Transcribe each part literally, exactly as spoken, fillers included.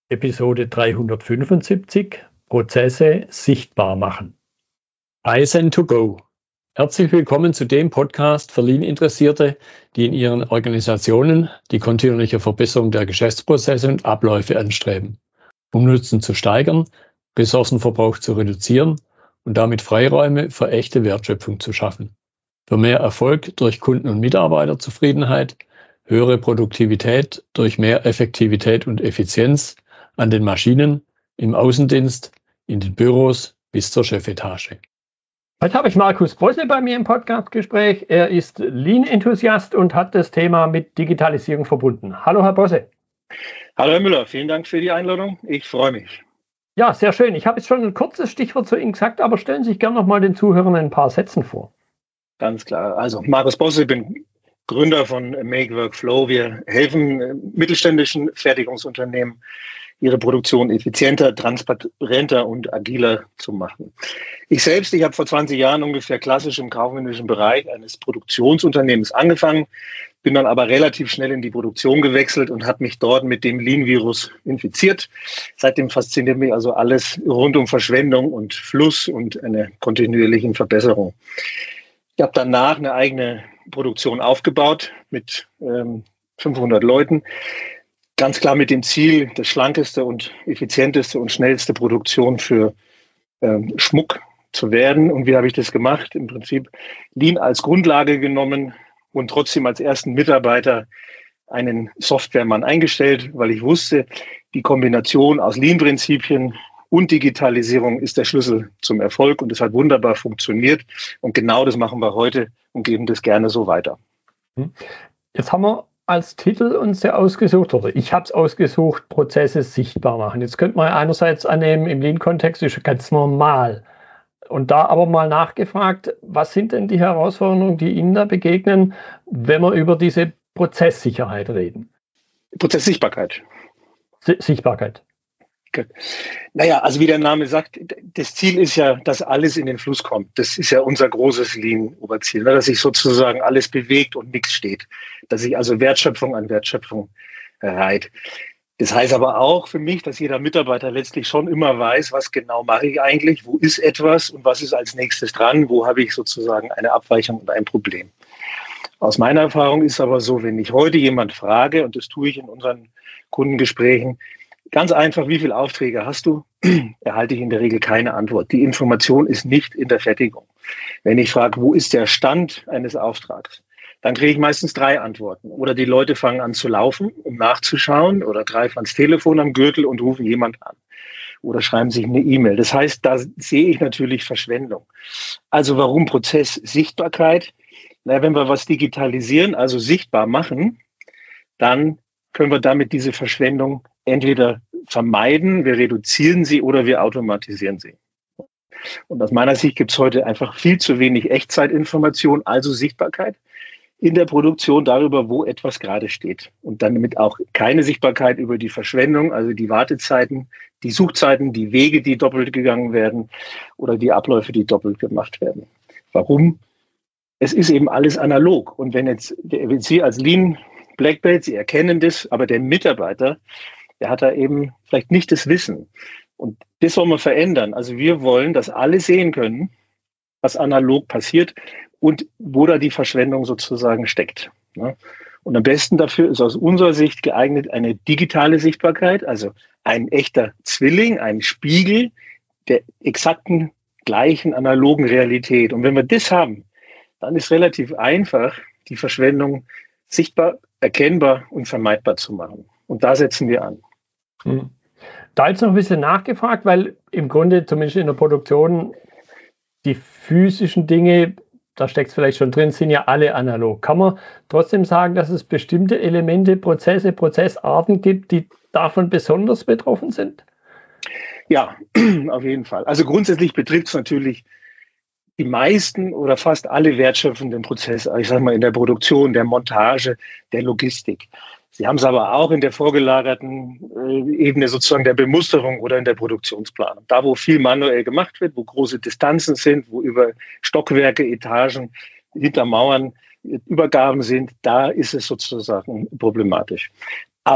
Episode dreihundertfünfundsiebzig: Prozesse sichtbar machen. Kaizen to go. Herzlich willkommen zu dem Podcast für Lean-Interessierte, die in ihren Organisationen die kontinuierliche Verbesserung der Geschäftsprozesse und Abläufe anstreben, um Nutzen zu steigern, Ressourcenverbrauch zu reduzieren und damit Freiräume für echte Wertschöpfung zu schaffen. Für mehr Erfolg durch Kunden- und Mitarbeiterzufriedenheit, höhere Produktivität durch mehr Effektivität und Effizienz an den Maschinen, im Außendienst, in den Büros bis zur Chefetage. Heute habe ich Markus Bosse bei mir im Podcastgespräch. Er ist Lean-Enthusiast und hat das Thema mit Digitalisierung verbunden. Hallo, Herr Bosse. Hallo, Herr Müller. Vielen Dank für die Einladung. Ich freue mich. Ja, sehr schön. Ich habe jetzt schon ein kurzes Stichwort zu Ihnen gesagt, aber stellen Sie sich gerne noch mal den Zuhörern in ein paar Sätzen vor. Ganz klar. Also, Markus Bosse, ich bin Gründer von Make Work Flow. Wir helfen mittelständischen Fertigungsunternehmen, ihre Produktion effizienter, transparenter und agiler zu machen. Ich selbst, ich habe vor zwanzig Jahren ungefähr klassisch im kaufmännischen Bereich eines Produktionsunternehmens angefangen, bin dann aber relativ schnell in die Produktion gewechselt und habe mich dort mit dem Lean-Virus infiziert. Seitdem fasziniert mich also alles rund um Verschwendung und Fluss und eine kontinuierliche Verbesserung. Ich habe danach eine eigene Produktion aufgebaut mit ähm, fünfhundert Leuten. Ganz klar mit dem Ziel, das schlankeste und effizienteste und schnellste Produktion für ähm, Schmuck zu werden. Und wie habe ich das gemacht? Im Prinzip Lean als Grundlage genommen und trotzdem als ersten Mitarbeiter einen Softwaremann eingestellt, weil ich wusste, die Kombination aus Lean-Prinzipien und Digitalisierung ist der Schlüssel zum Erfolg. Und das hat wunderbar funktioniert. Und genau das machen wir heute und geben das gerne so weiter. Jetzt haben wir als Titel uns ja ausgesucht, oder ich habe es ausgesucht, Prozesse sichtbar machen. Jetzt könnte man einerseits annehmen, im Lean-Kontext ist ganz normal. Und da aber mal nachgefragt, was sind denn die Herausforderungen, die Ihnen da begegnen, wenn wir über diese Prozesssicherheit reden? Prozesssichtbarkeit. Si- Sichtbarkeit. Naja, also wie der Name sagt, das Ziel ist ja, dass alles in den Fluss kommt. Das ist ja unser großes Lean-Oberziel, dass sich sozusagen alles bewegt und nichts steht. Dass sich also Wertschöpfung an Wertschöpfung reiht. Das heißt aber auch für mich, dass jeder Mitarbeiter letztlich schon immer weiß, was genau mache ich eigentlich, wo ist etwas und was ist als nächstes dran, wo habe ich sozusagen eine Abweichung und ein Problem. Aus meiner Erfahrung ist aber so, wenn ich heute jemand frage, und das tue ich in unseren Kundengesprächen, ganz einfach, wie viele Aufträge hast du? Erhalte ich in der Regel keine Antwort. Die Information ist nicht in der Fertigung. Wenn ich frage, wo ist der Stand eines Auftrags, dann kriege ich meistens drei Antworten. Oder die Leute fangen an zu laufen, um nachzuschauen, oder greifen ans Telefon am Gürtel und rufen jemand an. Oder schreiben sich eine E-Mail. Das heißt, da sehe ich natürlich Verschwendung. Also warum Prozesssichtbarkeit? Na, wenn wir was digitalisieren, also sichtbar machen, dann können wir damit diese Verschwendung entweder vermeiden, wir reduzieren sie oder wir automatisieren sie. Und aus meiner Sicht gibt es heute einfach viel zu wenig Echtzeitinformation, also Sichtbarkeit in der Produktion darüber, wo etwas gerade steht. Und damit auch keine Sichtbarkeit über die Verschwendung, also die Wartezeiten, die Suchzeiten, die Wege, die doppelt gegangen werden oder die Abläufe, die doppelt gemacht werden. Warum? Es ist eben alles analog. Und wenn jetzt wenn Sie als Lean Black Belt, Sie erkennen das, aber der Mitarbeiter, der hat da eben vielleicht nicht das Wissen. Und das wollen wir verändern. Also wir wollen, dass alle sehen können, was analog passiert und wo da die Verschwendung sozusagen steckt. Und am besten dafür ist aus unserer Sicht geeignet eine digitale Sichtbarkeit, also ein echter Zwilling, ein Spiegel der exakten gleichen analogen Realität. Und wenn wir das haben, dann ist relativ einfach, die Verschwendung sichtbar, erkennbar und vermeidbar zu machen. Und da setzen wir an. Hm. Da jetzt noch ein bisschen nachgefragt, weil im Grunde zumindest in der Produktion die physischen Dinge, da steckt es vielleicht schon drin, sind ja alle analog. Kann man trotzdem sagen, dass es bestimmte Elemente, Prozesse, Prozessarten gibt, die davon besonders betroffen sind? Ja, auf jeden Fall. Also grundsätzlich betrifft es natürlich die meisten oder fast alle wertschöpfenden Prozesse, ich sage mal in der Produktion, der Montage, der Logistik. Sie haben es aber auch in der vorgelagerten äh, Ebene sozusagen der Bemusterung oder in der Produktionsplanung. Da, wo viel manuell gemacht wird, wo große Distanzen sind, wo über Stockwerke, Etagen, hinter Mauern Übergaben sind, da ist es sozusagen problematisch. Aber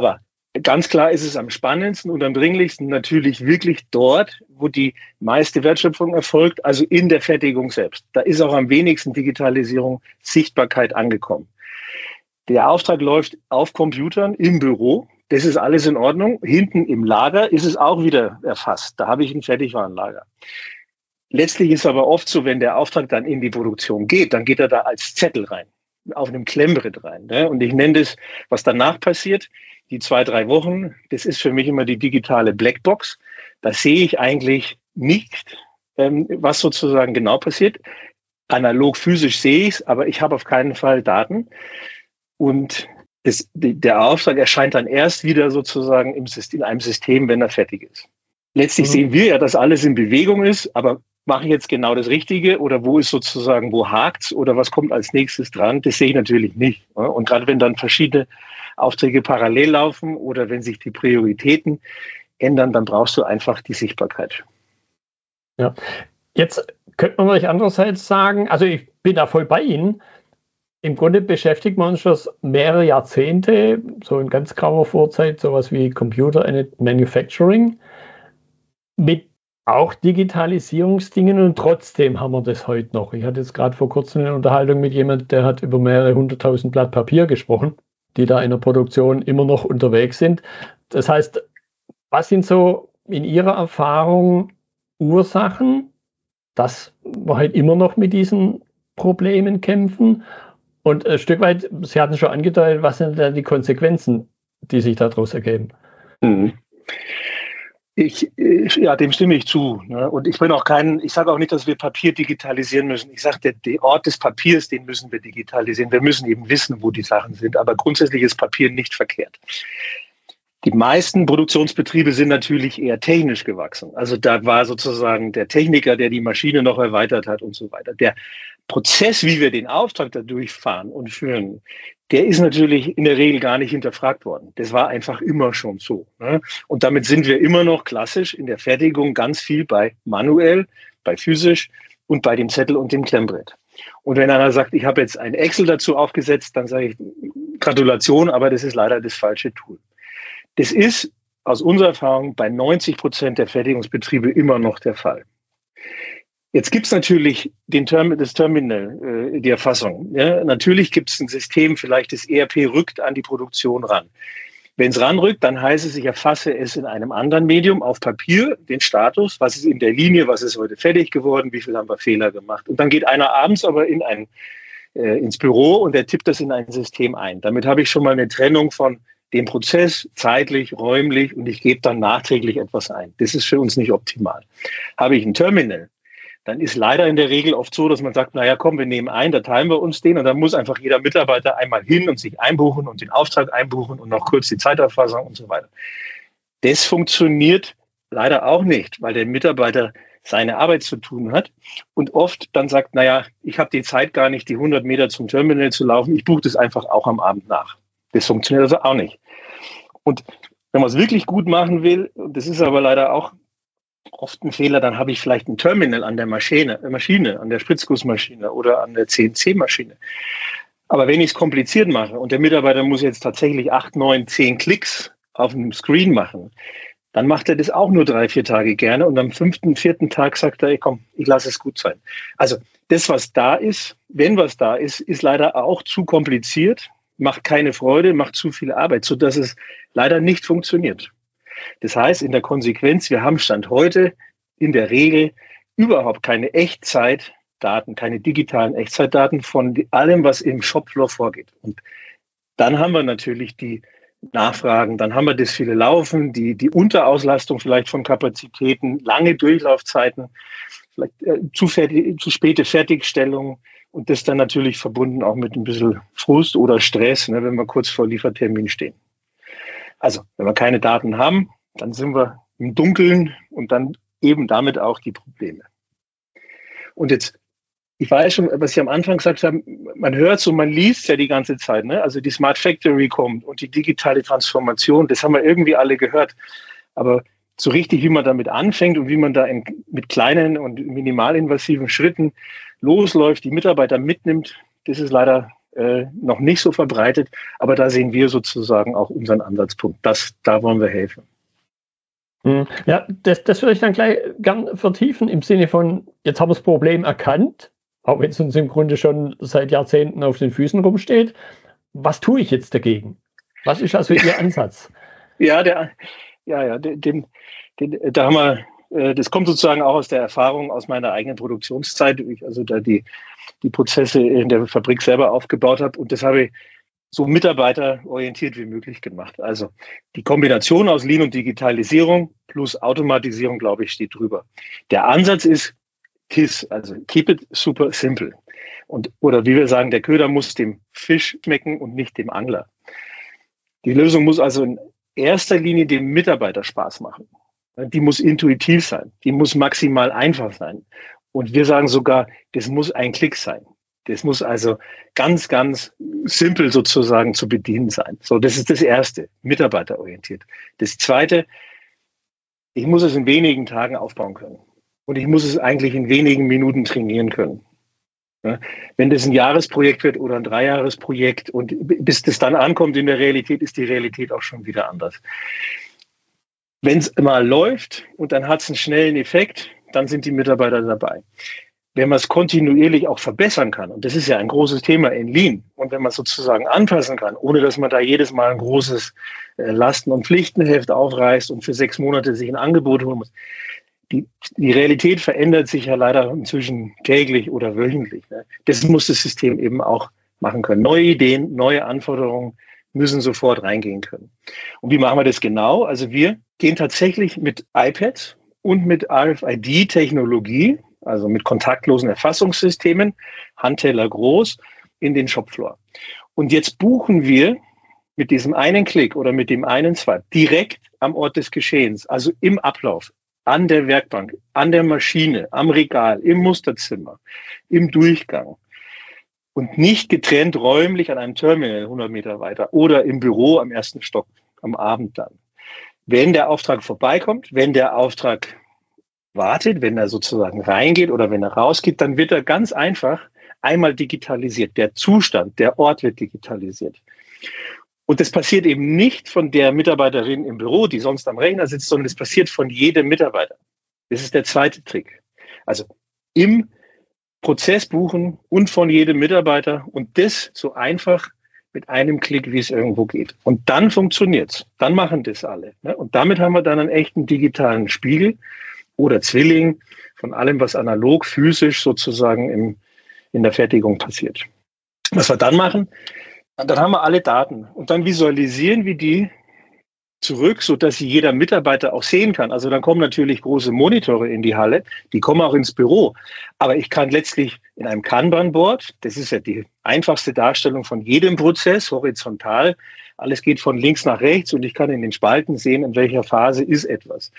Ganz klar ist es am spannendsten und am dringlichsten natürlich wirklich dort, wo die meiste Wertschöpfung erfolgt, also in der Fertigung selbst. Da ist auch am wenigsten Digitalisierung, Sichtbarkeit angekommen. Der Auftrag läuft auf Computern im Büro. Das ist alles in Ordnung. Hinten im Lager ist es auch wieder erfasst. Da habe ich ein Fertigwarenlager. Letztlich ist aber oft so, wenn der Auftrag dann in die Produktion geht, dann geht er da als Zettel rein, auf einem Klemmbrett rein. Ne? Und ich nenne das, was danach passiert, die zwei, drei Wochen, das ist für mich immer die digitale Blackbox. Da sehe ich eigentlich nicht, ähm, was sozusagen genau passiert. Analog, physisch sehe ich es, aber ich habe auf keinen Fall Daten. Und das, der Auftrag erscheint dann erst wieder sozusagen im System, in einem System, wenn er fertig ist. Letztlich mhm. sehen wir ja, dass alles in Bewegung ist, aber mache ich jetzt genau das Richtige oder wo ist sozusagen, wo hakt's oder was kommt als nächstes dran? Das sehe ich natürlich nicht. Und gerade wenn dann verschiedene Aufträge parallel laufen oder wenn sich die Prioritäten ändern, dann brauchst du einfach die Sichtbarkeit. Ja, jetzt könnte man euch andererseits sagen, also ich bin da voll bei Ihnen. Im Grunde beschäftigt man uns schon mehrere Jahrzehnte, so in ganz grauer Vorzeit, sowas wie Computer-Aided Manufacturing, mit auch Digitalisierungsdingen und trotzdem haben wir das heute noch. Ich hatte jetzt gerade vor kurzem eine Unterhaltung mit jemandem, der hat über mehrere hunderttausend Blatt Papier gesprochen, die da in der Produktion immer noch unterwegs sind. Das heißt, was sind so in Ihrer Erfahrung Ursachen, dass wir halt immer noch mit diesen Problemen kämpfen? Und ein Stück weit, Sie hatten schon angedeutet, was sind denn die Konsequenzen, die sich daraus ergeben? Mhm. Ich, ich, ja, dem stimme ich zu. Ne? Und ich bin auch kein, ich sage auch nicht, dass wir Papier digitalisieren müssen. Ich sage, der, der Ort des Papiers, den müssen wir digitalisieren. Wir müssen eben wissen, wo die Sachen sind. Aber grundsätzlich ist Papier nicht verkehrt. Die meisten Produktionsbetriebe sind natürlich eher technisch gewachsen. Also da war sozusagen der Techniker, der die Maschine noch erweitert hat und so weiter. Der Prozess, wie wir den Auftrag da durchfahren und führen, der ist natürlich in der Regel gar nicht hinterfragt worden. Das war einfach immer schon so. Ne? Und damit sind wir immer noch klassisch in der Fertigung ganz viel bei manuell, bei physisch und bei dem Zettel und dem Klemmbrett. Und wenn einer sagt, ich habe jetzt ein Excel dazu aufgesetzt, dann sage ich Gratulation, aber das ist leider das falsche Tool. Das ist aus unserer Erfahrung bei neunzig Prozent der Fertigungsbetriebe immer noch der Fall. Jetzt gibt es natürlich den Term, das Terminal, äh, die Erfassung. Ja? Natürlich gibt es ein System, vielleicht das E R P rückt an die Produktion ran. Wenn es ranrückt, dann heißt es, ich erfasse es in einem anderen Medium auf Papier, den Status, was ist in der Linie, was ist heute fertig geworden, wie viel haben wir Fehler gemacht. Und dann geht einer abends aber in ein, äh, ins Büro und der tippt das in ein System ein. Damit habe ich schon mal eine Trennung von dem Prozess, zeitlich, räumlich und ich gebe dann nachträglich etwas ein. Das ist für uns nicht optimal. Habe ich ein Terminal, dann ist leider in der Regel oft so, dass man sagt, naja, komm, wir nehmen ein, da teilen wir uns den und dann muss einfach jeder Mitarbeiter einmal hin und sich einbuchen und den Auftrag einbuchen und noch kurz die Zeiterfassung und so weiter. Das funktioniert leider auch nicht, weil der Mitarbeiter seine Arbeit zu tun hat und oft dann sagt, naja, ich habe die Zeit gar nicht, die hundert Meter zum Terminal zu laufen, ich buche das einfach auch am Abend nach. Das funktioniert also auch nicht. Und wenn man es wirklich gut machen will, und das ist aber leider auch oft ein Fehler, dann habe ich vielleicht ein Terminal an der Maschine, Maschine, an der Spritzgussmaschine oder an der C N C-Maschine. Aber wenn ich es kompliziert mache und der Mitarbeiter muss jetzt tatsächlich acht, neun, zehn Klicks auf dem Screen machen, dann macht er das auch nur drei, vier Tage gerne und am fünften, vierten Tag sagt er, komm, ich lasse es gut sein. Also das, was da ist, wenn was da ist, ist leider auch zu kompliziert, macht keine Freude, macht zu viel Arbeit, sodass es leider nicht funktioniert. Das heißt, in der Konsequenz, wir haben Stand heute in der Regel überhaupt keine Echtzeitdaten, keine digitalen Echtzeitdaten von allem, was im Shopfloor vorgeht. Und dann haben wir natürlich die Nachfragen, dann haben wir das viele Laufen, die, die Unterauslastung vielleicht von Kapazitäten, lange Durchlaufzeiten, vielleicht äh, zu, fertig, zu späte Fertigstellung. Und das dann natürlich verbunden auch mit ein bisschen Frust oder Stress, ne, wenn wir kurz vor Liefertermin stehen. Also, wenn wir keine Daten haben, dann sind wir im Dunkeln und dann eben damit auch die Probleme. Und jetzt, ich weiß schon, was ich am Anfang gesagt habe, man hört so, man liest ja die ganze Zeit, ne? Also die Smart Factory kommt und die digitale Transformation, das haben wir irgendwie alle gehört. Aber so richtig, wie man damit anfängt und wie man da in, mit kleinen und minimalinvasiven Schritten losläuft, die Mitarbeiter mitnimmt, das ist leider äh, noch nicht so verbreitet, aber da sehen wir sozusagen auch unseren Ansatzpunkt. Das, da wollen wir helfen. Ja, das, das würde ich dann gleich gern vertiefen im Sinne von, jetzt haben wir das Problem erkannt, auch wenn es uns im Grunde schon seit Jahrzehnten auf den Füßen rumsteht. Was tue ich jetzt dagegen? Was ist also Ihr Ansatz? Ja, der, ja, ja, den, den, da haben wir, das kommt sozusagen auch aus der Erfahrung aus meiner eigenen Produktionszeit, wie ich also da die, die Prozesse in der Fabrik selber aufgebaut habe, und das habe ich so mitarbeiterorientiert wie möglich gemacht. Also die Kombination aus Lean und Digitalisierung plus Automatisierung, glaube ich, steht drüber. Der Ansatz ist K I S S, also Keep it super simple. Und, oder wie wir sagen, der Köder muss dem Fisch schmecken und nicht dem Angler. Die Lösung muss also in erster Linie dem Mitarbeiter Spaß machen. Die muss intuitiv sein, die muss maximal einfach sein. Und wir sagen sogar, das muss ein Klick sein. Das muss also ganz, ganz simpel sozusagen zu bedienen sein. So, das ist das Erste, mitarbeiterorientiert. Das Zweite, ich muss es in wenigen Tagen aufbauen können. Und ich muss es eigentlich in wenigen Minuten trainieren können. Ja, wenn das ein Jahresprojekt wird oder ein Dreijahresprojekt und bis das dann ankommt in der Realität, ist die Realität auch schon wieder anders. Wenn es mal läuft und dann hat es einen schnellen Effekt, dann sind die Mitarbeiter dabei. Wenn man es kontinuierlich auch verbessern kann, und das ist ja ein großes Thema in Lean, und wenn man es sozusagen anpassen kann, ohne dass man da jedes Mal ein großes äh, Lasten- und Pflichtenheft aufreißt und für sechs Monate sich ein Angebot holen muss, die, die Realität verändert sich ja leider inzwischen täglich oder wöchentlich. Ne? Das muss das System eben auch machen können. Neue Ideen, neue Anforderungen müssen sofort reingehen können. Und wie machen wir das genau? Also wir gehen tatsächlich mit iPads und mit R F I D-Technologie, also mit kontaktlosen Erfassungssystemen, Handteller groß, in den Shopfloor. Und jetzt buchen wir mit diesem einen Klick oder mit dem einen Swipe direkt am Ort des Geschehens, also im Ablauf, an der Werkbank, an der Maschine, am Regal, im Musterzimmer, im Durchgang und nicht getrennt räumlich an einem Terminal hundert Meter weiter oder im Büro am ersten Stock am Abend dann. Wenn der Auftrag vorbeikommt, wenn der Auftrag wartet, wenn er sozusagen reingeht oder wenn er rausgeht, dann wird er ganz einfach einmal digitalisiert. Der Zustand, der Ort wird digitalisiert. Und das passiert eben nicht von der Mitarbeiterin im Büro, die sonst am Rechner sitzt, sondern das passiert von jedem Mitarbeiter. Das ist der zweite Trick. Also im Prozess buchen und von jedem Mitarbeiter, und das so einfach mit einem Klick, wie es irgendwo geht. Und dann funktioniert's. Dann machen das alle. Und damit haben wir dann einen echten digitalen Spiegel oder Zwilling von allem, was analog, physisch sozusagen im, in der Fertigung passiert. Was wir dann machen, dann haben wir alle Daten und dann visualisieren wir die zurück, sodass sie jeder Mitarbeiter auch sehen kann. Also dann kommen natürlich große Monitore in die Halle, die kommen auch ins Büro. Aber ich kann letztlich in einem Kanban-Board, das ist ja die einfachste Darstellung von jedem Prozess, horizontal, alles geht von links nach rechts und ich kann in den Spalten sehen, in welcher Phase ist etwas.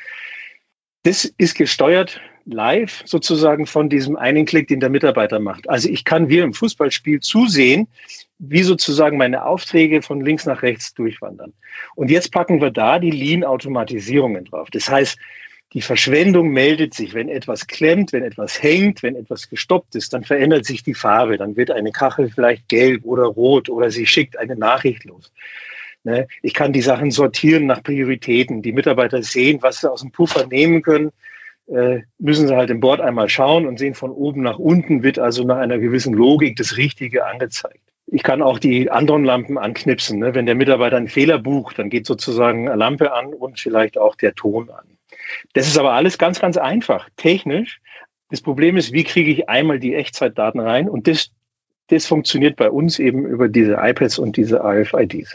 Das ist gesteuert live sozusagen von diesem einen Klick, den der Mitarbeiter macht. Also ich kann wie im Fußballspiel zusehen, wie sozusagen meine Aufträge von links nach rechts durchwandern. Und jetzt packen wir da die Lean-Automatisierungen drauf. Das heißt, die Verschwendung meldet sich, wenn etwas klemmt, wenn etwas hängt, wenn etwas gestoppt ist, dann verändert sich die Farbe. Dann wird eine Kachel vielleicht gelb oder rot oder sie schickt eine Nachricht los. Ich kann die Sachen sortieren nach Prioritäten. Die Mitarbeiter sehen, was sie aus dem Puffer nehmen können, müssen sie halt im Board einmal schauen und sehen, von oben nach unten wird also nach einer gewissen Logik das Richtige angezeigt. Ich kann auch die anderen Lampen anknipsen. Ne? Wenn der Mitarbeiter einen Fehler bucht, dann geht sozusagen eine Lampe an und vielleicht auch der Ton an. Das ist aber alles ganz, ganz einfach, technisch. Das Problem ist, wie kriege ich einmal die Echtzeitdaten rein? Und das, das funktioniert bei uns eben über diese iPads und diese R F I Ds.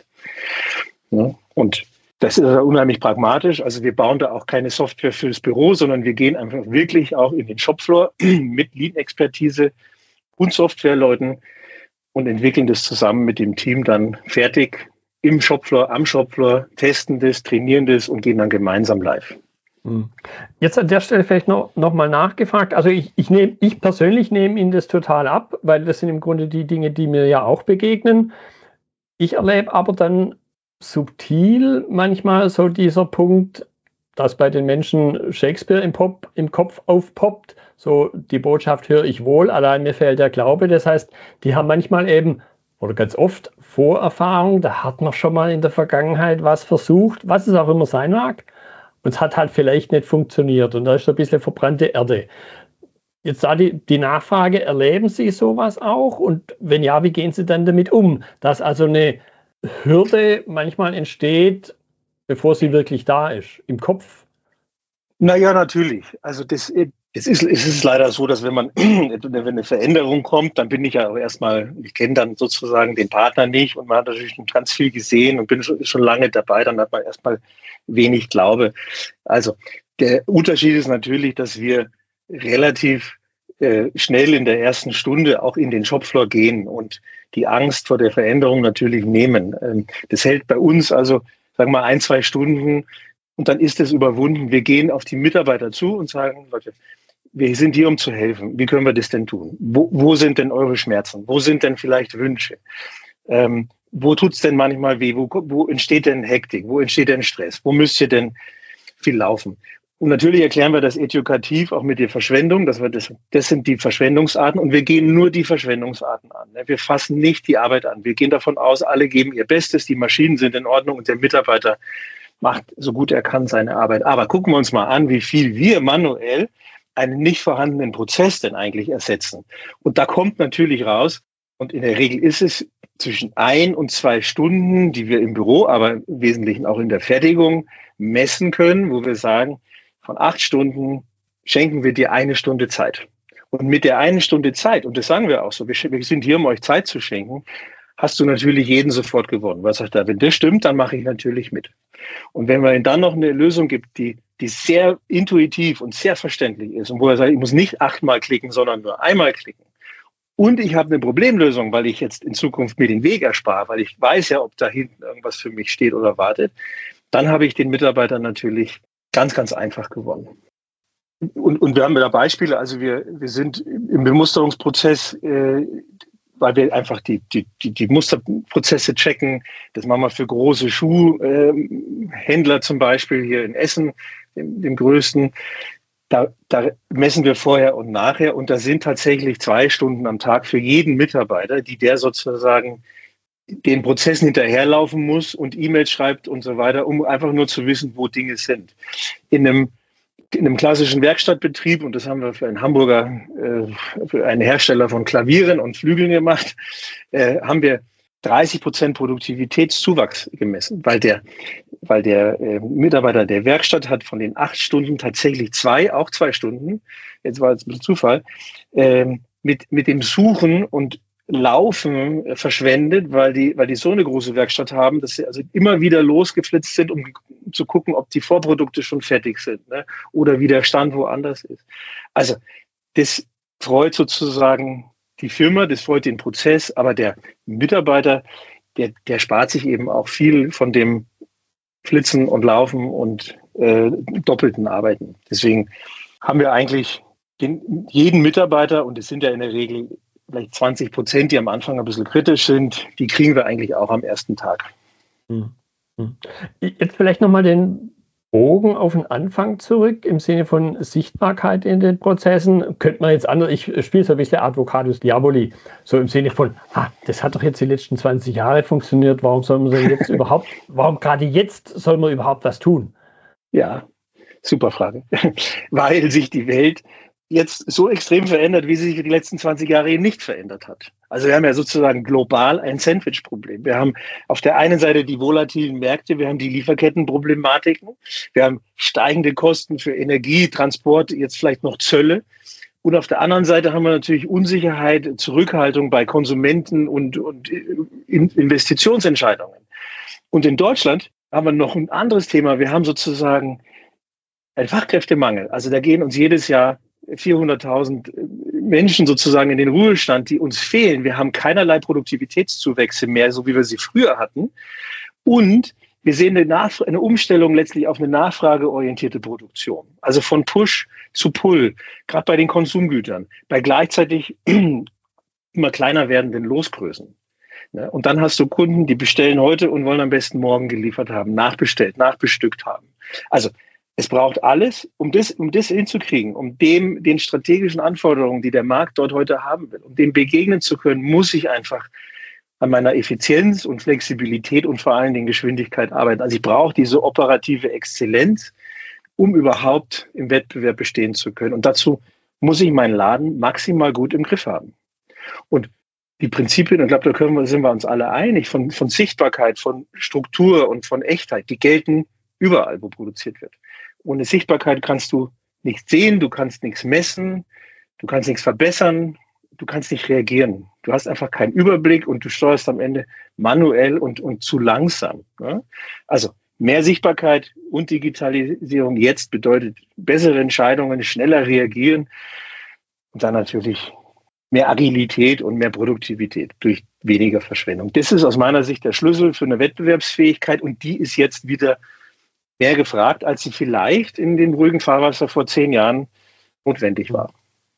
Ja? Und das ist unheimlich pragmatisch. Also wir bauen da auch keine Software fürs Büro, sondern wir gehen einfach wirklich auch in den Shopfloor mit Lean-Expertise und Softwareleuten und entwickeln das zusammen mit dem Team dann fertig im Shopfloor, am Shopfloor, testen das, trainieren das und gehen dann gemeinsam live. Jetzt an der Stelle vielleicht noch, noch mal nachgefragt. Also ich, ich, nehm, ich persönlich nehme Ihnen das total ab, weil das sind im Grunde die Dinge, die mir ja auch begegnen. Ich erlebe aber dann subtil manchmal so dieser Punkt, dass bei den Menschen Shakespeare im, Pop, im Kopf aufpoppt, so die Botschaft höre ich wohl, allein mir fehlt der Glaube. Das heißt, die haben manchmal eben oder ganz oft Vorerfahrung, da hat man schon mal in der Vergangenheit was versucht, was es auch immer sein mag, und es hat halt vielleicht nicht funktioniert und da ist ein bisschen verbrannte Erde. Jetzt da die, die Nachfrage, erleben Sie sowas auch? Und wenn ja, wie gehen Sie dann damit um? Dass also eine Hürde manchmal entsteht, bevor sie wirklich da ist, im Kopf? Naja, natürlich. Also das, das ist, es ist leider so, dass wenn man wenn eine Veränderung kommt, dann bin ich ja auch erstmal, ich kenne dann sozusagen den Partner nicht und man hat natürlich schon ganz viel gesehen und bin schon, schon lange dabei, dann hat man erstmal wenig Glaube. Also der Unterschied ist natürlich, dass wir relativ äh, schnell in der ersten Stunde auch in den Shopfloor gehen und die Angst vor der Veränderung natürlich nehmen. Ähm, das hält bei uns also, sagen wir mal, ein, zwei Stunden und dann ist es überwunden. Wir gehen auf die Mitarbeiter zu und sagen, Leute, wir sind hier, um zu helfen. Wie können wir das denn tun? Wo, wo sind denn eure Schmerzen? Wo sind denn vielleicht Wünsche? Ähm, wo tut's denn manchmal weh? Wo, wo entsteht denn Hektik? Wo entsteht denn Stress? Wo müsst ihr denn viel laufen? Und natürlich erklären wir das edukativ auch mit der Verschwendung. Dass wir das, das sind die Verschwendungsarten und wir gehen nur die Verschwendungsarten an. Wir fassen nicht die Arbeit an. Wir gehen davon aus, alle geben ihr Bestes, die Maschinen sind in Ordnung und der Mitarbeiter macht so gut er kann seine Arbeit. Aber gucken wir uns mal an, wie viel wir manuell einen nicht vorhandenen Prozess denn eigentlich ersetzen. Und da kommt natürlich raus, und in der Regel ist es zwischen ein und zwei Stunden, die wir im Büro, aber im Wesentlichen auch in der Fertigung messen können, wo wir sagen, von acht Stunden schenken wir dir eine Stunde Zeit. Und mit der einen Stunde Zeit, und das sagen wir auch so, wir sind hier, um euch Zeit zu schenken, hast du natürlich jeden sofort gewonnen. Was sagt er? Wenn das stimmt, dann mache ich natürlich mit. Und wenn man ihnen dann noch eine Lösung gibt, die, die sehr intuitiv und sehr verständlich ist und wo er sagt, ich muss nicht achtmal klicken, sondern nur einmal klicken. Und ich habe eine Problemlösung, weil ich jetzt in Zukunft mir den Weg erspare, weil ich weiß ja, ob da hinten irgendwas für mich steht oder wartet, dann habe ich den Mitarbeitern natürlich ganz, ganz einfach gewonnen. Und, und wir haben da Beispiele, also wir, wir sind im Bemusterungsprozess, äh, weil wir einfach die, die, die, die Musterprozesse checken. Das machen wir für große Schuhhändler äh, zum Beispiel hier in Essen, dem, dem größten. Da, da messen wir vorher und nachher und da sind tatsächlich zwei Stunden am Tag für jeden Mitarbeiter, die der sozusagen den Prozessen hinterherlaufen muss und E-Mails schreibt und so weiter, um einfach nur zu wissen, wo Dinge sind. In einem, in einem klassischen Werkstattbetrieb, und das haben wir für einen Hamburger, äh, für einen Hersteller von Klavieren und Flügeln gemacht, äh, haben wir dreißig Prozent Produktivitätszuwachs gemessen, weil der, weil der äh, Mitarbeiter der Werkstatt hat von den acht Stunden tatsächlich zwei, auch zwei Stunden, jetzt war es ein bisschen Zufall, äh, mit, mit dem Suchen und Laufen verschwendet, weil die, weil die so eine große Werkstatt haben, dass sie also immer wieder losgeflitzt sind, um zu gucken, ob die Vorprodukte schon fertig sind, ne? Oder wie der Stand woanders ist. Also das freut sozusagen die Firma, das freut den Prozess, aber der Mitarbeiter, der, der spart sich eben auch viel von dem Flitzen und Laufen und äh, doppelten Arbeiten. Deswegen haben wir eigentlich den, jeden Mitarbeiter, und es sind ja in der Regel vielleicht zwanzig Prozent, die am Anfang ein bisschen kritisch sind, die kriegen wir eigentlich auch am ersten Tag. Jetzt vielleicht nochmal den Bogen auf den Anfang zurück, im Sinne von Sichtbarkeit in den Prozessen. Könnte man jetzt anders, ich spiele so ein bisschen Advocatus Diaboli, so im Sinne von, ah, das hat doch jetzt die letzten zwanzig Jahre funktioniert, warum soll man denn jetzt überhaupt, warum gerade jetzt soll man überhaupt was tun? Ja, super Frage. Weil sich die Welt jetzt so extrem verändert, wie sie sich die letzten zwanzig Jahre eben nicht verändert hat. Also wir haben ja sozusagen global ein Sandwich-Problem. Wir haben auf der einen Seite die volatilen Märkte, wir haben die Lieferkettenproblematiken, wir haben steigende Kosten für Energie, Transport, jetzt vielleicht noch Zölle. Und auf der anderen Seite haben wir natürlich Unsicherheit, Zurückhaltung bei Konsumenten und, und Investitionsentscheidungen. Und in Deutschland haben wir noch ein anderes Thema. Wir haben sozusagen einen Fachkräftemangel. Also da gehen uns jedes Jahr vierhunderttausend Menschen sozusagen in den Ruhestand, die uns fehlen. Wir haben keinerlei Produktivitätszuwächse mehr, so wie wir sie früher hatten. Und wir sehen eine, Nachf- eine Umstellung letztlich auf eine nachfrageorientierte Produktion. Also von Push zu Pull, gerade bei den Konsumgütern, bei gleichzeitig immer kleiner werdenden Losgrößen. Und dann hast du Kunden, die bestellen heute und wollen am besten morgen geliefert haben, nachbestellt, nachbestückt haben. Also es braucht alles, um das, um das hinzukriegen, um dem, den strategischen Anforderungen, die der Markt dort heute haben will, um dem begegnen zu können, muss ich einfach an meiner Effizienz und Flexibilität und vor allen Dingen Geschwindigkeit arbeiten. Also ich brauche diese operative Exzellenz, um überhaupt im Wettbewerb bestehen zu können. Und dazu muss ich meinen Laden maximal gut im Griff haben. Und die Prinzipien, ich glaube, da können wir, sind wir uns alle einig, von, von Sichtbarkeit, von Struktur und von Echtheit, die gelten überall, wo produziert wird. Ohne Sichtbarkeit kannst du nichts sehen, du kannst nichts messen, du kannst nichts verbessern, du kannst nicht reagieren. Du hast einfach keinen Überblick und du steuerst am Ende manuell und, und zu langsam. Ne? Also mehr Sichtbarkeit und Digitalisierung jetzt bedeutet bessere Entscheidungen, schneller reagieren und dann natürlich mehr Agilität und mehr Produktivität durch weniger Verschwendung. Das ist aus meiner Sicht der Schlüssel für eine Wettbewerbsfähigkeit und die ist jetzt wieder mehr gefragt, als sie vielleicht in dem ruhigen Fahrwasser vor zehn Jahren notwendig war.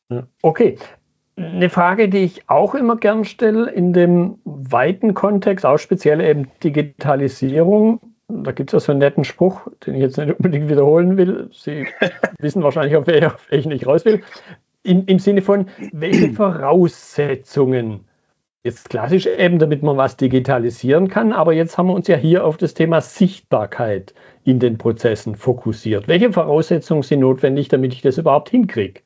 Okay. Eine Frage, die ich auch immer gern stelle in dem weiten Kontext, auch speziell eben Digitalisierung. Da gibt es ja so einen netten Spruch, den ich jetzt nicht unbedingt wiederholen will. Sie wissen wahrscheinlich, auf welchen ich nicht raus will. Im, Im Sinne von, welche Voraussetzungen, jetzt klassisch eben, damit man was digitalisieren kann, aber jetzt haben wir uns ja hier auf das Thema Sichtbarkeit in den Prozessen fokussiert. Welche Voraussetzungen sind notwendig, damit ich das überhaupt hinkriege?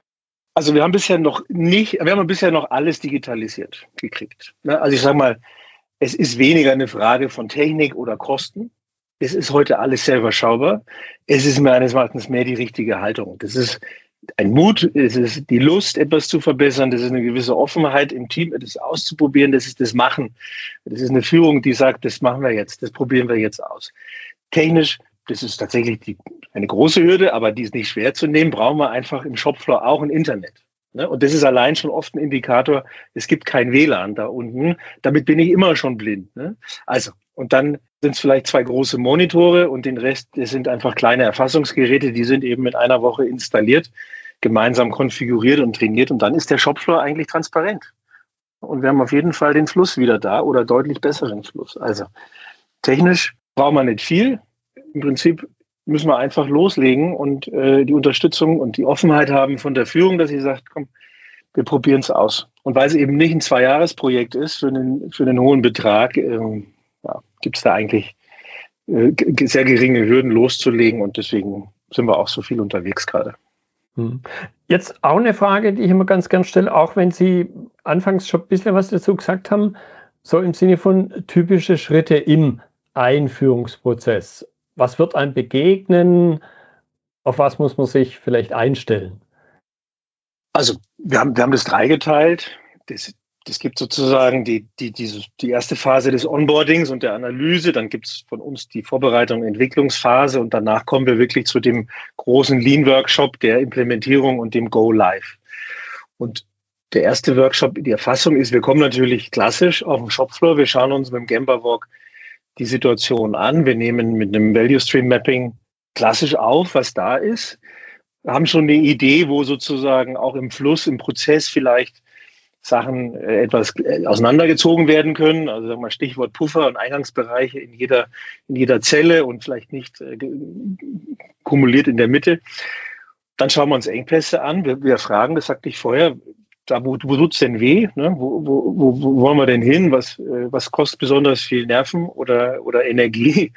Also wir haben bisher noch nicht, wir haben bisher noch alles digitalisiert gekriegt. Also ich sage mal, es ist weniger eine Frage von Technik oder Kosten. Es ist heute alles sehr überschaubar. Es ist meines Erachtens mehr die richtige Haltung. Das ist ein Mut, es ist die Lust, etwas zu verbessern. Das ist eine gewisse Offenheit im Team, etwas auszuprobieren. Das ist das Machen. Das ist eine Führung, die sagt, das machen wir jetzt, das probieren wir jetzt aus. Technisch, das ist tatsächlich die, eine große Hürde, aber die ist nicht schwer zu nehmen, brauchen wir einfach im Shopfloor auch ein Internet. Ne? Und das ist allein schon oft ein Indikator, es gibt kein W L A N da unten. Damit bin ich immer schon blind. Ne? Also, und dann sind es vielleicht zwei große Monitore und den Rest, das sind einfach kleine Erfassungsgeräte, die sind eben in einer Woche installiert, gemeinsam konfiguriert und trainiert und dann ist der Shopfloor eigentlich transparent. Und wir haben auf jeden Fall den Fluss wieder da oder deutlich besseren Fluss. Also technisch braucht man nicht viel. Im Prinzip müssen wir einfach loslegen und äh, die Unterstützung und die Offenheit haben von der Führung, dass sie sagt, komm, wir probieren es aus. Und weil es eben nicht ein Zwei-Jahres-Projekt ist für einen, für einen hohen Betrag, ähm, ja, gibt es da eigentlich äh, sehr geringe Hürden loszulegen und deswegen sind wir auch so viel unterwegs gerade. Jetzt auch eine Frage, die ich immer ganz gern stelle, auch wenn Sie anfangs schon ein bisschen was dazu gesagt haben, so im Sinne von typische Schritte im Einführungsprozess. Was wird einem begegnen? Auf was muss man sich vielleicht einstellen? Also wir haben, wir haben das dreigeteilt. Das, das gibt sozusagen die, die, die, die erste Phase des Onboardings und der Analyse. Dann gibt es von uns die Vorbereitung und Entwicklungsphase und danach kommen wir wirklich zu dem großen Lean-Workshop der Implementierung und dem Go-Live. Und der erste Workshop, die Erfassung ist, wir kommen natürlich klassisch auf den Shopfloor. Wir schauen uns mit dem Gemba Walk die Situation an. Wir nehmen mit einem Value Stream Mapping klassisch auf, was da ist. Wir haben schon eine Idee, wo sozusagen auch im Fluss, im Prozess vielleicht Sachen äh, etwas äh, auseinandergezogen werden können. Also sagen wir mal Stichwort Puffer und Eingangsbereiche in jeder, in jeder Zelle und vielleicht nicht äh, kumuliert in der Mitte. Dann schauen wir uns Engpässe an. Wir, wir fragen, das sagte ich vorher, da wo, wo tut's denn weh? Ne? Wo, wo, wo, wo wollen wir denn hin? Was, äh, was kostet besonders viel Nerven oder, oder Energie?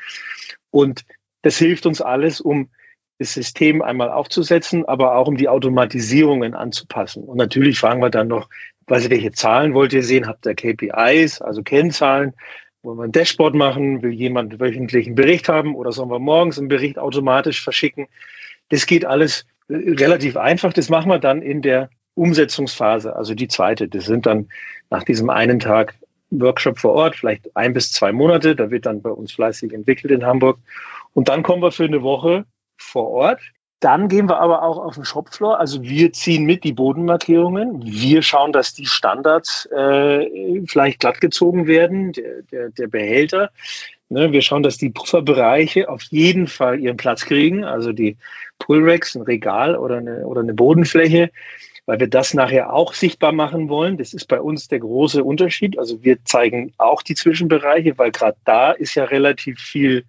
Und das hilft uns alles, um das System einmal aufzusetzen, aber auch um die Automatisierungen anzupassen. Und natürlich fragen wir dann noch, was, welche Zahlen wollt ihr sehen? Habt ihr K P Is, also Kennzahlen? Wollen wir ein Dashboard machen? Will jemand einen wöchentlichen Bericht haben oder sollen wir morgens einen Bericht automatisch verschicken? Das geht alles relativ einfach. Das machen wir dann in der Umsetzungsphase, also die zweite. Das sind dann nach diesem einen Tag Workshop vor Ort, vielleicht ein bis zwei Monate. Da wird dann bei uns fleißig entwickelt in Hamburg. Und dann kommen wir für eine Woche vor Ort. Dann gehen wir aber auch auf den Shopfloor. Also wir ziehen mit die Bodenmarkierungen. Wir schauen, dass die Standards äh, vielleicht glatt gezogen werden, der, der, der Behälter. Ne, wir schauen, dass die Pufferbereiche auf jeden Fall ihren Platz kriegen. Also die Pullracks, ein Regal oder eine, oder eine Bodenfläche, weil wir das nachher auch sichtbar machen wollen. Das ist bei uns der große Unterschied. Also wir zeigen auch die Zwischenbereiche, weil gerade da ist ja relativ viel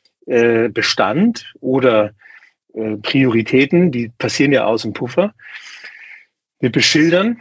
äh, Bestand oder Prioritäten, die passieren ja aus dem Puffer. Wir beschildern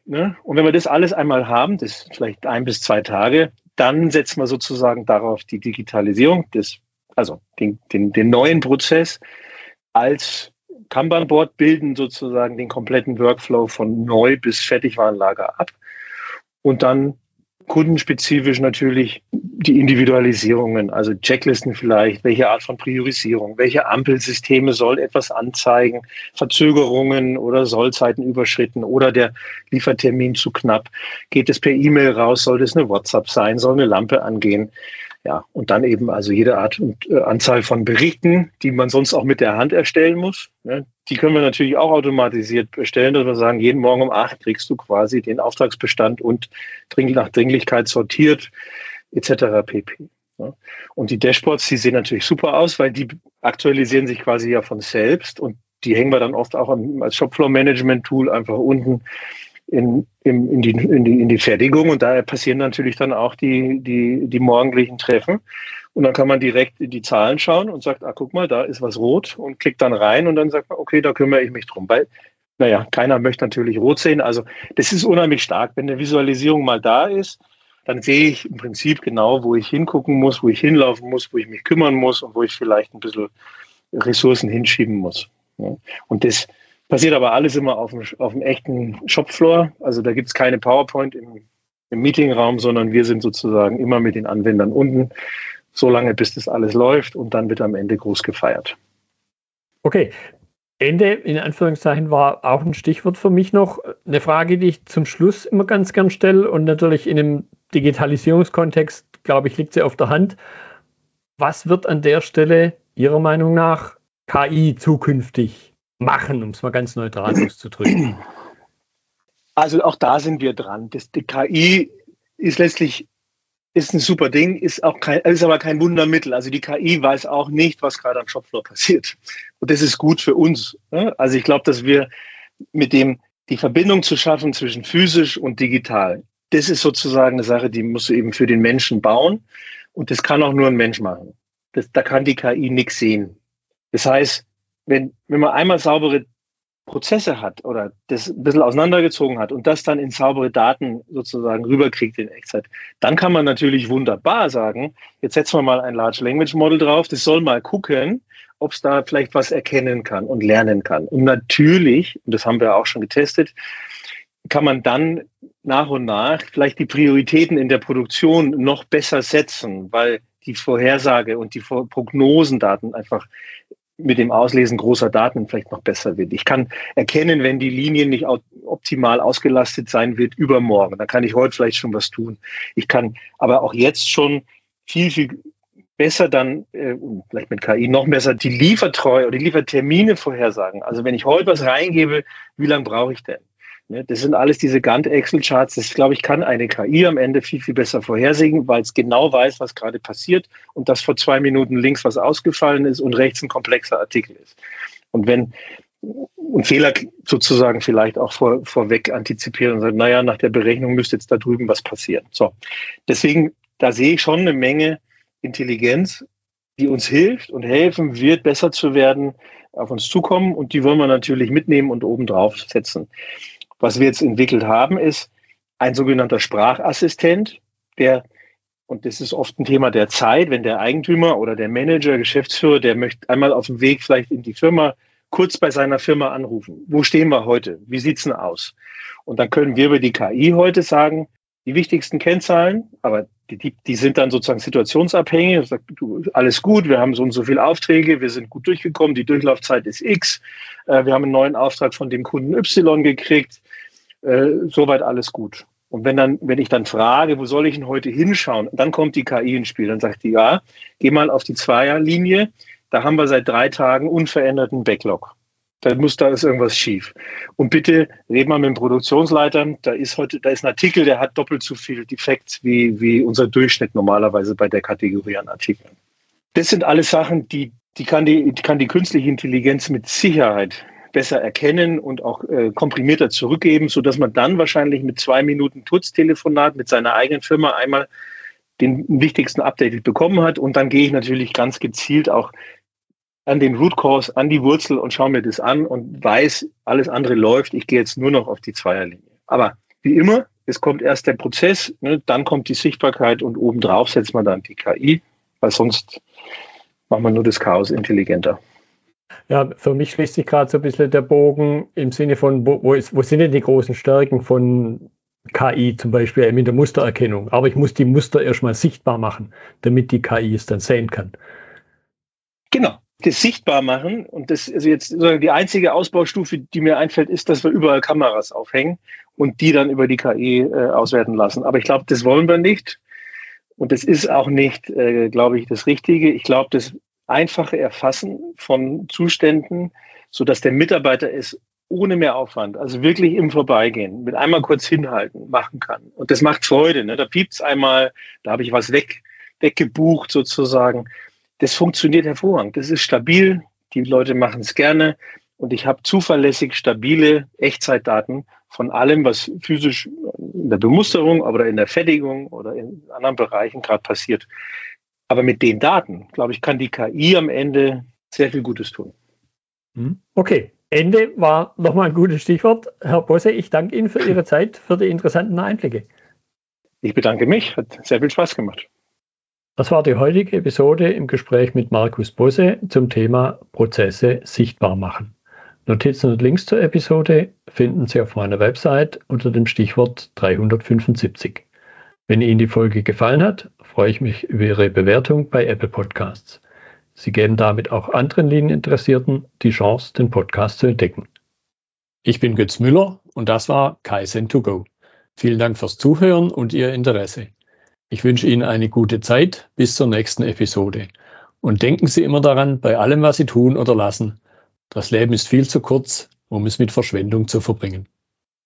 Ne? Und wenn wir das alles einmal haben, das ist vielleicht ein bis zwei Tage, dann setzen wir sozusagen darauf die Digitalisierung, des, also den, den, den neuen Prozess als Kanban-Board, bilden sozusagen den kompletten Workflow von Neu- bis Fertigwarenlager ab und dann kundenspezifisch natürlich die Individualisierungen, also Checklisten vielleicht, welche Art von Priorisierung, welche Ampelsysteme soll etwas anzeigen, Verzögerungen oder Sollzeiten überschritten oder der Liefertermin zu knapp. Geht es per E-Mail raus, soll das eine WhatsApp sein, soll eine Lampe angehen? Ja, und dann eben also jede Art und äh, Anzahl von Berichten, die man sonst auch mit der Hand erstellen muss. Ne? Die können wir natürlich auch automatisiert erstellen, dass wir sagen, jeden Morgen um acht kriegst du quasi den Auftragsbestand und dringend nach Dringlichkeit sortiert, et cetera pp. Ja? Und die Dashboards, die sehen natürlich super aus, weil die aktualisieren sich quasi ja von selbst und die hängen wir dann oft auch als Shopfloor-Management-Tool einfach unten In, in, in, die, in, die, in die Fertigung und daher passieren natürlich dann auch die, die, die morgendlichen Treffen und dann kann man direkt in die Zahlen schauen und sagt, ah, guck mal, da ist was rot und klickt dann rein und dann sagt man, okay, da kümmere ich mich drum, weil, naja, keiner möchte natürlich rot sehen, also das ist unheimlich stark, wenn eine Visualisierung mal da ist, dann sehe ich im Prinzip genau, wo ich hingucken muss, wo ich hinlaufen muss, wo ich mich kümmern muss und wo ich vielleicht ein bisschen Ressourcen hinschieben muss. Ja. Und das passiert aber alles immer auf dem, auf dem echten Shopfloor. Also da gibt es keine PowerPoint im, im Meetingraum, sondern wir sind sozusagen immer mit den Anwendern unten, so lange bis das alles läuft und dann wird am Ende groß gefeiert. Okay, Ende in Anführungszeichen war auch ein Stichwort für mich noch. Eine Frage, die ich zum Schluss immer ganz gern stelle und natürlich in einem Digitalisierungskontext, glaube ich, liegt sie auf der Hand. Was wird an der Stelle Ihrer Meinung nach K I zukünftig machen, um es mal ganz neutral auszudrücken? Also auch da sind wir dran. Das, die K I ist letztlich ist ein super Ding, ist auch kein, ist aber kein Wundermittel. Also die K I weiß auch nicht, was gerade am Shopfloor passiert. Und das ist gut für uns. Also ich glaube, dass wir mit dem die Verbindung zu schaffen zwischen physisch und digital, das ist sozusagen eine Sache, die musst du eben für den Menschen bauen. Und das kann auch nur ein Mensch machen. Das, da kann die K I nichts sehen. Das heißt, Wenn, wenn man einmal saubere Prozesse hat oder das ein bisschen auseinandergezogen hat und das dann in saubere Daten sozusagen rüberkriegt in Echtzeit, dann kann man natürlich wunderbar sagen, jetzt setzen wir mal ein Large Language Model drauf, das soll mal gucken, ob es da vielleicht was erkennen kann und lernen kann. Und natürlich, und das haben wir auch schon getestet, kann man dann nach und nach vielleicht die Prioritäten in der Produktion noch besser setzen, weil die Vorhersage und die Prognosendaten einfach mit dem Auslesen großer Daten vielleicht noch besser wird. Ich kann erkennen, wenn die Linie nicht optimal ausgelastet sein wird übermorgen. Dann kann ich heute vielleicht schon was tun. Ich kann aber auch jetzt schon viel, viel besser dann, äh, vielleicht mit K I noch besser, die Liefertreue oder die Liefertermine vorhersagen. Also wenn ich heute was reingebe, wie lange brauche ich denn? Das sind alles diese Gantt-Excel-Charts. Das, glaube ich, kann eine K I am Ende viel, viel besser vorhersehen, weil es genau weiß, was gerade passiert und dass vor zwei Minuten links was ausgefallen ist und rechts ein komplexer Artikel ist. Und wenn ein Fehler sozusagen vielleicht auch vor, vorweg antizipieren und sagen, naja, nach der Berechnung müsste jetzt da drüben was passieren. So, deswegen, da sehe ich schon eine Menge Intelligenz, die uns hilft und helfen wird, besser zu werden, auf uns zukommen und die wollen wir natürlich mitnehmen und obendrauf setzen. Was wir jetzt entwickelt haben, ist ein sogenannter Sprachassistent, der, und das ist oft ein Thema der Zeit, wenn der Eigentümer oder der Manager, Geschäftsführer, der möchte einmal auf dem Weg vielleicht in die Firma, kurz bei seiner Firma anrufen. Wo stehen wir heute? Wie sieht's denn aus? Und dann können wir über die K I heute sagen, die wichtigsten Kennzahlen, aber die, die, die sind dann sozusagen situationsabhängig. Sagt, du, alles gut, wir haben so und so viele Aufträge, wir sind gut durchgekommen, die Durchlaufzeit ist X, äh, wir haben einen neuen Auftrag von dem Kunden Y gekriegt, äh, soweit alles gut. Und wenn dann, wenn ich dann frage, wo soll ich denn heute hinschauen, dann kommt die K I ins Spiel. Dann sagt die, ja, geh mal auf die Zweierlinie, da haben wir seit drei Tagen unveränderten Backlog. Da muss, da ist irgendwas schief. Und bitte red mal mit dem Produktionsleiter. Da ist heute, da ist ein Artikel, der hat doppelt so viel Defekts wie, wie unser Durchschnitt normalerweise bei der Kategorie an Artikeln. Das sind alles Sachen, die, die kann die, die kann die künstliche Intelligenz mit Sicherheit besser erkennen und auch äh, komprimierter zurückgeben, sodass man dann wahrscheinlich mit zwei Minuten Tuts-Telefonat mit seiner eigenen Firma einmal den wichtigsten Update bekommen hat. Und dann gehe ich natürlich ganz gezielt auch an den Root Cause, an die Wurzel und schaue mir das an und weiß, alles andere läuft. Ich gehe jetzt nur noch auf die Zweierlinie. Aber wie immer, es kommt erst der Prozess, ne, dann kommt die Sichtbarkeit und obendrauf setzt man dann die K I, weil sonst macht man nur das Chaos intelligenter. Ja, für mich schließt sich gerade so ein bisschen der Bogen im Sinne von, wo, wo, ist, wo sind denn die großen Stärken von K I, zum Beispiel eben in der Mustererkennung. Aber ich muss die Muster erstmal sichtbar machen, damit die K I es dann sehen kann. Genau, das sichtbar machen. Und das also jetzt die einzige Ausbaustufe, die mir einfällt, ist, dass wir überall Kameras aufhängen und die dann über die K I äh, auswerten lassen. Aber ich glaube, das wollen wir nicht. Und das ist auch nicht, äh, glaube ich, das Richtige. Ich glaube, das einfache Erfassen von Zuständen, sodass der Mitarbeiter es ohne mehr Aufwand, also wirklich im Vorbeigehen, mit einmal kurz hinhalten, machen kann. Und das macht Freude. Ne? Da piept's einmal, da habe ich was weg, weggebucht sozusagen. Das funktioniert hervorragend. Das ist stabil, die Leute machen es gerne und ich habe zuverlässig stabile Echtzeitdaten von allem, was physisch in der Bemusterung oder in der Fertigung oder in anderen Bereichen gerade passiert. Aber mit den Daten, glaube ich, kann die K I am Ende sehr viel Gutes tun. Okay, Ende war nochmal ein gutes Stichwort. Herr Bosse, ich danke Ihnen für Ihre Zeit, für die interessanten Einblicke. Ich bedanke mich, hat sehr viel Spaß gemacht. Das war die heutige Episode im Gespräch mit Markus Bosse zum Thema Prozesse sichtbar machen. Notizen und Links zur Episode finden Sie auf meiner Website unter dem Stichwort dreihundertfünfundsiebzig. Wenn Ihnen die Folge gefallen hat, freue ich mich über Ihre Bewertung bei Apple Podcasts. Sie geben damit auch anderen Linieninteressierten die Chance, den Podcast zu entdecken. Ich bin Götz Müller und das war Kaizen to go. Vielen Dank fürs Zuhören und Ihr Interesse. Ich wünsche Ihnen eine gute Zeit bis zur nächsten Episode. Und denken Sie immer daran, bei allem, was Sie tun oder lassen, das Leben ist viel zu kurz, um es mit Verschwendung zu verbringen.